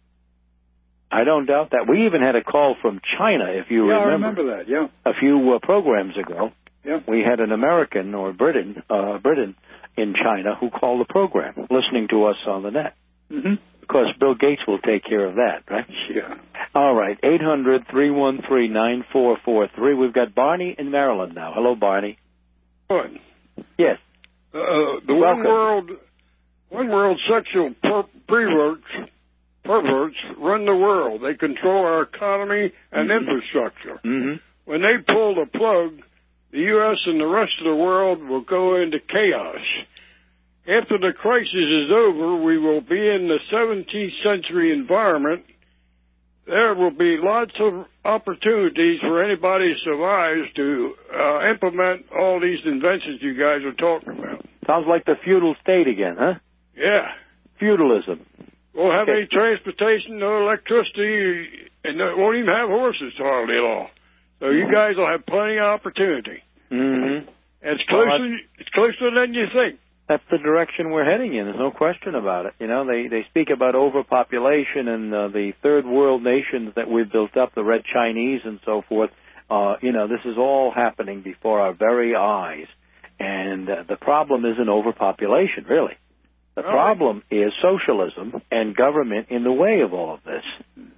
I don't doubt that. We even had a call from China, if you remember. Yeah, I remember that, yeah. A few programs ago. Yeah. We had an American or Briton in China who called the program, listening to us on the net. Mm-hmm. Of course, Bill Gates will take care of that, right? Yeah. All right, 800-313-9443. We've got Barney in Maryland now. Hello, Barney. Good. Yes. The one world sexual perverts run the world. They control our economy and infrastructure. Mm-hmm. When they pull the plug, the U.S. and the rest of the world will go into chaos. After the crisis is over, we will be in the 17th century environment. There will be lots of opportunities for anybody who survives to implement all these inventions you guys are talking about. Sounds like the feudal state again, huh? Yeah. Feudalism. Won't have any transportation, no electricity, and won't even have horses hardly at all. So you guys will have plenty of opportunity. Mm-hmm. It's closer than you think. That's the direction we're heading in. There's no question about it. They speak about overpopulation and the third world nations that we've built up, the Red Chinese and so forth. This is all happening before our very eyes. And the problem isn't overpopulation, really. The problem is socialism and government in the way of all of this.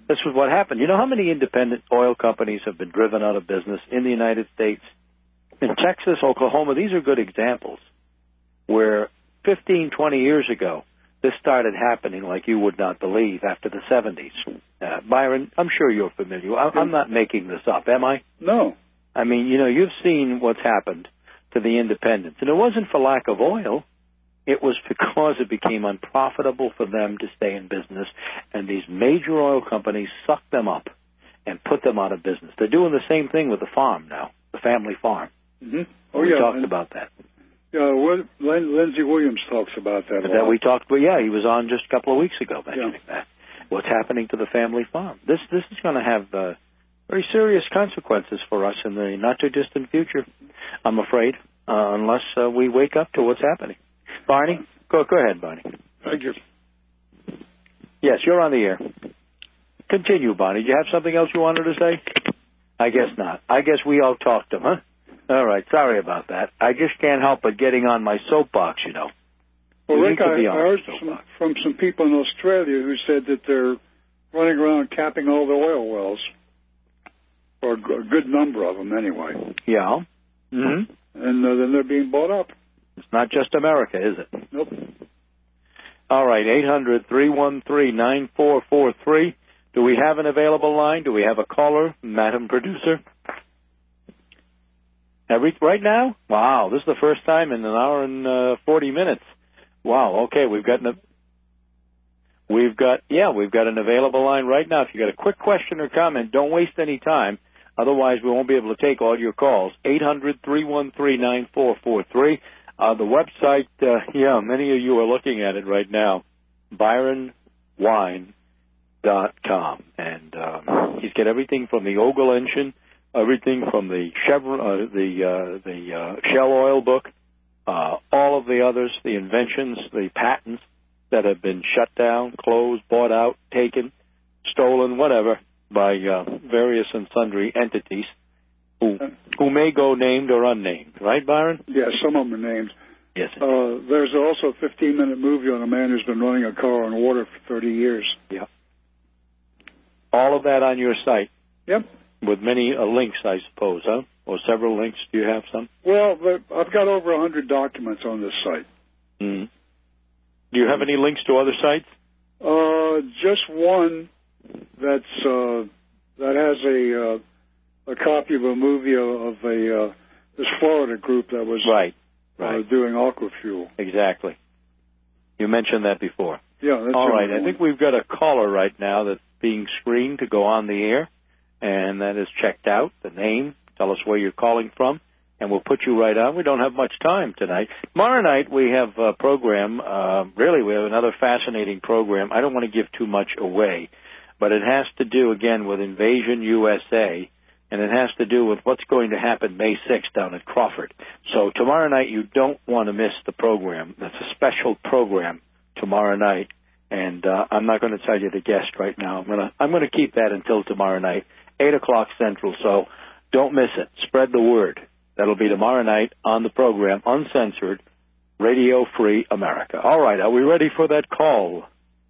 This was what happened. You know how many independent oil companies have been driven out of business in the United States? In Texas, Oklahoma, these are good examples where 15, 20 years ago, this started happening like you would not believe after the 70s. Byron, I'm sure you're familiar. I'm not making this up, am I? No. I mean, you've seen what's happened to the independents. And it wasn't for lack of oil. It was because it became unprofitable for them to stay in business. And these major oil companies sucked them up and put them out of business. They're doing the same thing with the farm now, the family farm. Mm-hmm. We talked about that. Yeah, Lindsey Williams talks about that a lot. We talked, he was on just a couple of weeks ago mentioning that. What's happening to the family farm? This is going to have very serious consequences for us in the not-too-distant future, I'm afraid, unless we wake up to what's happening. Barney? Go ahead, Barney. Thank you. Yes, you're on the air. Continue, Barney. Do you have something else you wanted to say? I guess not. I guess we all talked him, huh? All right, sorry about that. I just can't help but getting on my soapbox, Well, Rick, I heard from some people in Australia who said that they're running around capping all the oil wells, or a good number of them anyway. Yeah. Mm-hmm. And then they're being bought up. It's not just America, is it? Nope. All right, 800-313-9443. Do we have an available line? Do we have a caller, Madam Producer? Right now? Wow, this is the first time in an hour and 40 minutes. Wow, okay, we've got an available line right now. If you got a quick question or comment, don't waste any time. Otherwise, we won't be able to take all your calls. 800-313-9443. The website, many of you are looking at it right now, ByronWine.com. And he's got everything from the Ogle engine, everything from the Chevron, the Shell oil book, all of the others, the inventions, the patents that have been shut down, closed, bought out, taken, stolen, whatever, by various and sundry entities who may go named or unnamed. Right, Byron? Yeah, some of them are named. Yes. There's also a 15-minute movie on a man who's been running a car on water for 30 years. Yeah. All of that on your site? Yep. With many links, I suppose, huh? Or several links. Do you have some? Well, I've got over 100 documents on this site. Mm. Do you have any links to other sites? Just one that has a copy of a movie of this Florida group that was right. doing aqua fuel. Exactly. You mentioned that before. Yeah. That's all right. I think we've got a caller right now that's being screened to go on the air, and that is checked out. The name. Tell us where you're calling from, and we'll put you right on. We don't have much time tonight. Tomorrow night we have a program. Really, we have another fascinating program. I don't want to give too much away, but it has to do, again, with Invasion USA, and it has to do with what's going to happen May 6th down at Crawford. So tomorrow night you don't want to miss the program. That's a special program tomorrow night, and I'm not going to tell you the guest right now. I'm going to keep that until tomorrow night, 8 o'clock Central, so don't miss it. Spread the word. That'll be tomorrow night on the program, Uncensored, Radio Free America. All right, are we ready for that call?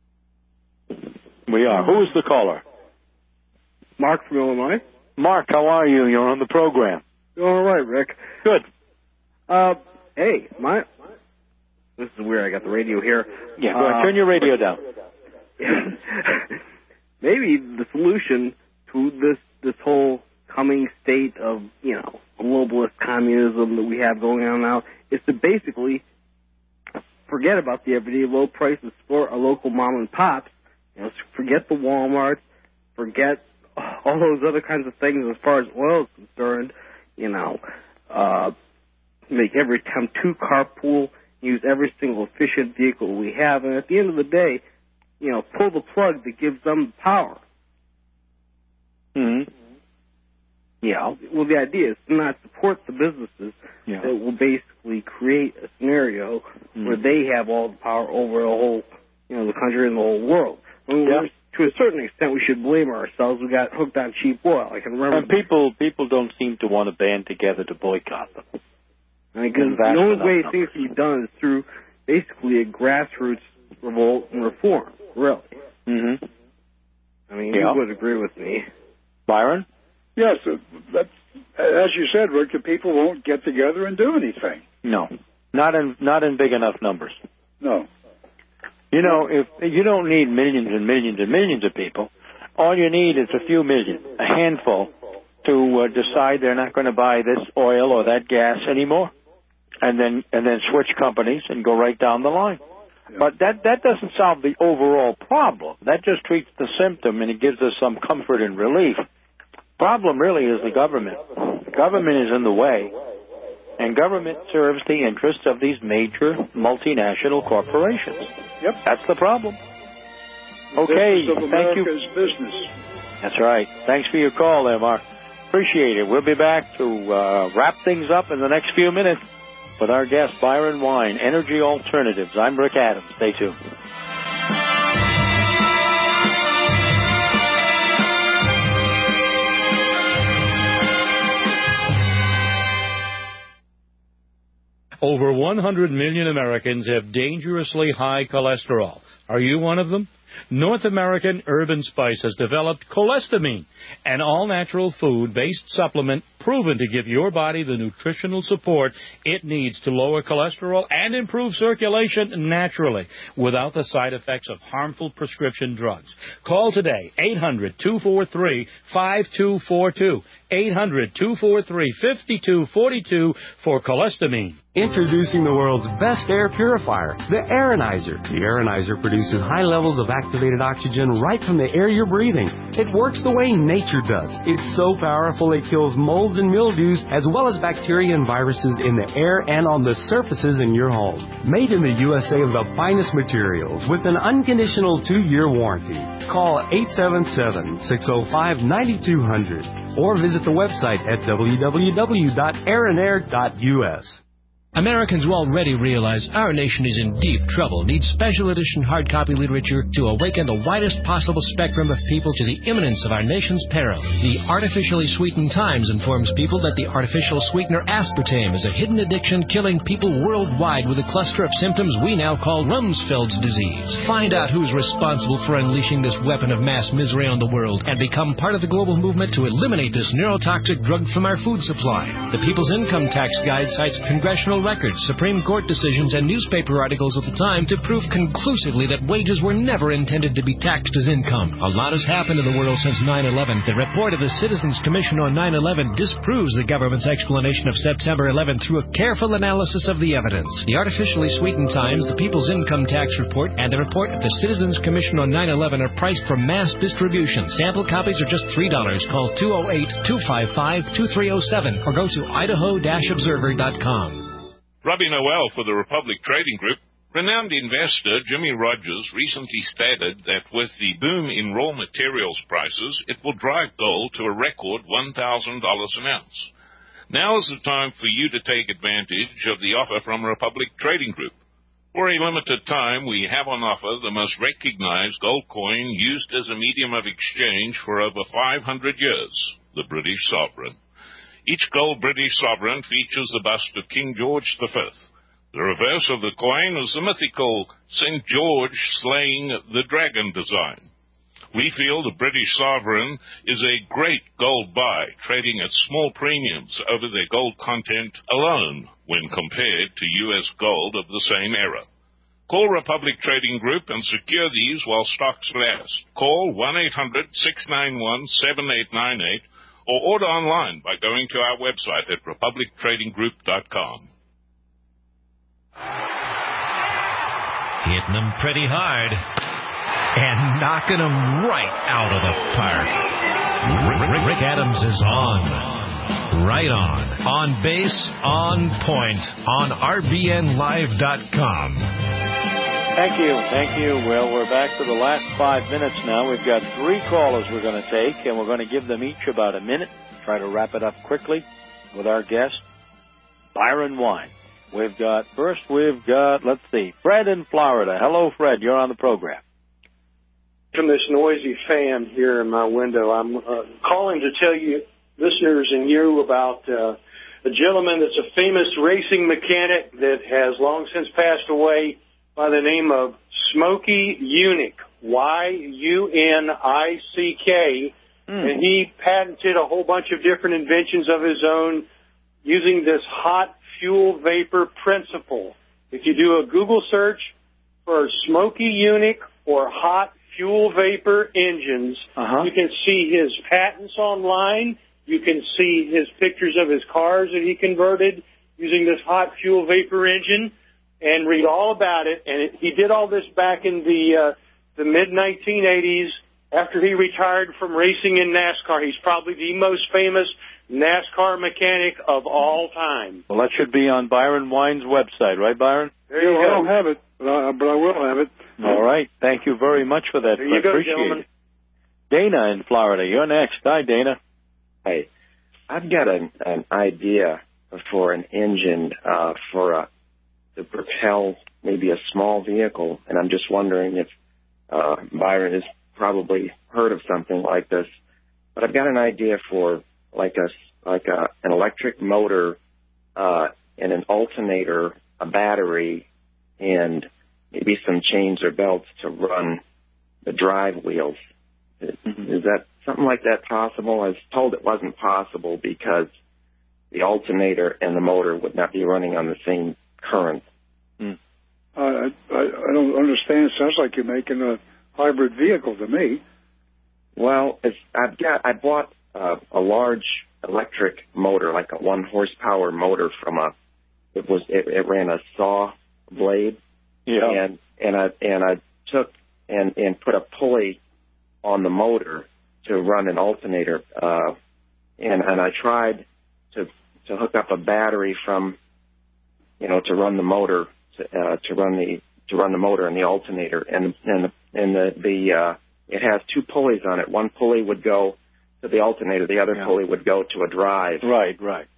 We are. Who is the caller? Mark from Illinois. Mark, how are you? You're on the program. All right, Rick. Good. Hey, this is weird. I got the radio here. Yeah, go ahead. Turn your radio down. Maybe the solution to this whole coming state of, globalist communism that we have going on now is to basically forget about the everyday low prices for our local mom and pops. Forget the Walmarts, forget all those other kinds of things as far as oil is concerned. Make every attempt to carpool, use every single efficient vehicle we have, and at the end of the day, pull the plug that gives them the power. Mm-hmm. Yeah. Well, the idea is to not support the businesses that will basically create a scenario where they have all the power over the whole, the country and the whole world. I mean, to a certain extent, we should blame ourselves. We got hooked on cheap oil. I can remember. And people don't seem to want to band together to boycott them. Because the only way things can be done is through basically a grassroots revolt and reform, really. Mm-hmm. I I mean, you would agree with me. Byron? Yes, as you said, Rick, the people won't get together and do anything. No, not in big enough numbers. No. You know, if you don't need millions and millions and millions of people, all you need is a few million, a handful, to decide they're not going to buy this oil or that gas anymore, and then switch companies and go right down the line. Yeah. But that doesn't solve the overall problem. That just treats the symptom, and it gives us some comfort and relief. Problem really is the government. The government is in the way, and government serves the interests of these major multinational corporations. Yep. That's the problem. Okay, thank you. Business. That's right. Thanks for your call there, Mark. Appreciate it. We'll be back to wrap things up in the next few minutes with our guest, Byron Wine, Energy Alternatives. I'm Rick Adams. Stay tuned. Over 100 million Americans have dangerously high cholesterol. Are you one of them? North American Urban Spice has developed Cholesterol, an all-natural food-based supplement proven to give your body the nutritional support it needs to lower cholesterol and improve circulation naturally without the side effects of harmful prescription drugs. Call today, 800-243-5242, 800-243-5242 for Cholesterol. Introducing the world's best air purifier, the Aeronizer. The Aeronizer produces high levels of activated oxygen right from the air you're breathing. It works the way nature does. It's so powerful it kills molds and mildews as well as bacteria and viruses in the air and on the surfaces in your home. Made in the USA with the finest materials with an unconditional 2-year warranty. Call 877-605-9200 or visit the website at www.aeronair.us. Americans will already realize our nation is in deep trouble, needs special edition hard copy literature to awaken the widest possible spectrum of people to the imminence of our nation's peril. The Artificially Sweetened Times informs people that the artificial sweetener aspartame is a hidden addiction killing people worldwide with a cluster of symptoms we now call Rumsfeld's disease. Find out who's responsible for unleashing this weapon of mass misery on the world and become part of the global movement to eliminate this neurotoxic drug from our food supply. The People's Income Tax Guide cites congressional records, Supreme Court decisions, and newspaper articles of the time to prove conclusively that wages were never intended to be taxed as income. A lot has happened in the world since 9/11. The report of the Citizens Commission on 9/11 disproves the government's explanation of September 11 through a careful analysis of the evidence. The Artificially Sweetened Times, the People's Income Tax Report, and the report of the Citizens Commission on 9/11 are priced for mass distribution. Sample copies are just $3. Call 208-255-2307 or go to idaho-observer.com. Robbie Noel for the Republic Trading Group. Renowned investor Jimmy Rogers recently stated that with the boom in raw materials prices, it will drive gold to a record $1,000 an ounce. Now is the time for you to take advantage of the offer from Republic Trading Group. For a limited time, we have on offer the most recognized gold coin used as a medium of exchange for over 500 years, the British Sovereign. Each gold British sovereign features the bust of King George V. The reverse of the coin is the mythical St. George slaying the dragon design. We feel the British sovereign is a great gold buy, trading at small premiums over their gold content alone when compared to U.S. gold of the same era. Call Republic Trading Group and secure these while stocks last. Call 1-800-691-7898 or order online by going to our website at republictradinggroup.com. Hitting them pretty hard and knocking them right out of the park. Rick Adams is on. Right on base, on point, on rbnlive.com. Thank you. Well, we're back to the last 5 minutes now. We've got 3 callers we're going to take, and we're going to give them each about a minute. Try to wrap it up quickly with our guest, Byron Wine. Let's see, Fred in Florida. Hello, Fred. You're on the program. From this noisy fan here in my window, I'm calling to tell you, listeners and you, about a gentleman that's a famous racing mechanic that has long since passed away, by the name of Smokey Yunick. YUNICK, and he patented a whole bunch of different inventions of his own using this hot fuel vapor principle. If you do a Google search for Smoky Unique or hot fuel vapor engines, you can see his patents online. You can see his pictures of his cars that he converted using this hot fuel vapor engine, and read all about it. And he did all this back in the mid-1980s after he retired from racing in NASCAR. He's probably the most famous NASCAR mechanic of all time. Well, that should be on Byron Wine's website, right, Byron? There you go. I don't have it, but I will have it. All right. Thank you very much for that. There you go, appreciate gentlemen. it. Dana in Florida, you're next. Hi, Dana. Hey, I've got an idea for an engine to propel maybe a small vehicle, and I'm just wondering if Byron has probably heard of something like this. But I've got an idea for an electric motor and an alternator, a battery, and maybe some chains or belts to run the drive wheels. Is that something like that possible? I was told it wasn't possible because the alternator and the motor would not be running on the same current. I don't understand. It sounds like you're making a hybrid vehicle to me. Well, I bought a large electric motor, like a 1 horsepower motor it ran a saw blade. Yeah. And I took and put a pulley on the motor to run an alternator, and I tried to hook up a battery to run the motor to run the motor and the alternator, and it has 2 pulleys on it. One pulley would go to the alternator, the other pulley would go to a drive. Right.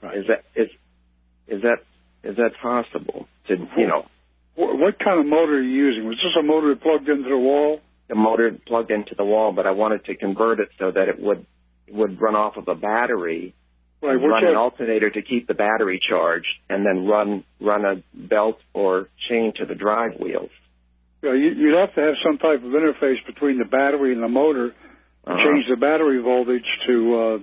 Is that possible? What kind of motor are you using? Was this a motor plugged into the wall? The motor plugged into the wall, but I wanted to convert it so that it would run off of a battery, run an alternator to keep the battery charged, and then run a belt or chain to the drive wheels. Yeah, you'd have to have some type of interface between the battery and the motor to change the battery voltage to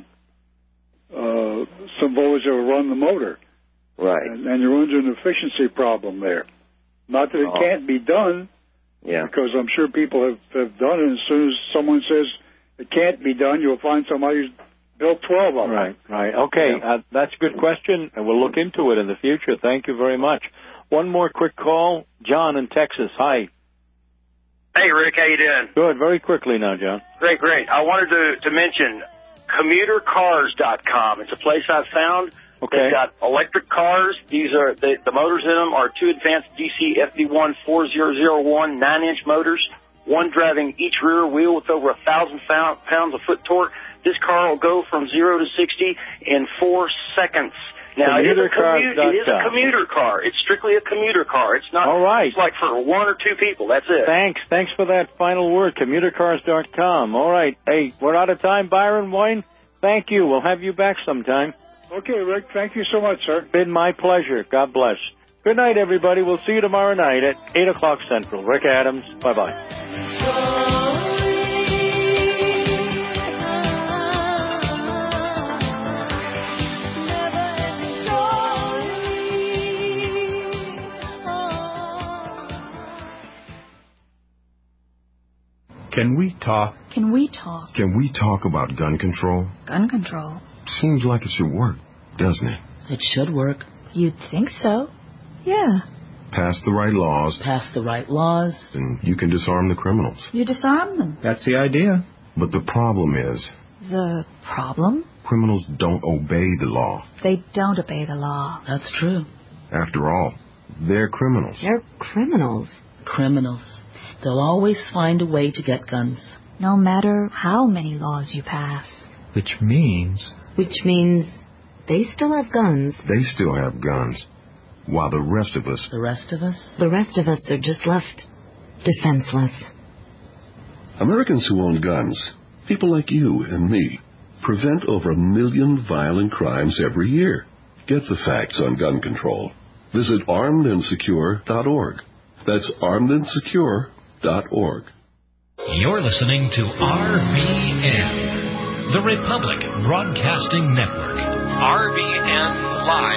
some voltage that will run the motor. Right. And you run into an efficiency problem there. Not that it can't be done. Yeah. Because I'm sure people have done it. As soon as someone says it can't be done, you'll find somebody who's built 12 of them. Right. Okay, that's a good question, and we'll look into it in the future. Thank you very much. One more quick call. John in Texas. Hi. Hey, Rick. How you doing? Good. Very quickly now, John. Great. I wanted to mention CommuterCars.com. It's a place I've found. Okay. They've got electric cars. These are the motors in them are 2 advanced DC FD1 4001 9-inch motors, one driving each rear wheel with over 1,000 pounds of foot torque. This car will go from 0 to 60 in 4 seconds. Now, it is a commuter car. It's strictly a commuter car. It's not. All right. It's like for 1 or 2 people. That's it. Thanks for that final word, CommuterCars.com. All right. Hey, we're out of time, Byron Wine. Thank you. We'll have you back sometime. Okay, Rick. Thank you so much, sir. Been my pleasure. God bless. Good night, everybody. We'll see you tomorrow night at 8 o'clock Central. Rick Adams. Bye-bye. Can we talk? Can we talk? Can we talk about gun control? Gun control? Seems like it should work, doesn't it? It should work. You'd think so. Yeah. Pass the right laws. Pass the right laws. And you can disarm the criminals. You disarm them. That's the idea. But the problem is... The problem? Criminals don't obey the law. They don't obey the law. That's true. After all, they're criminals. They're criminals. Criminals. They'll always find a way to get guns. No matter how many laws you pass. Which means they still have guns. They still have guns. While the rest of us... The rest of us? The rest of us are just left defenseless. Americans who own guns, people like you and me, prevent over 1 million violent crimes every year. Get the facts on gun control. Visit armedandsecure.org. That's armedandsecure.org. You're listening to RBN, the Republic Broadcasting Network. RBNLive.com.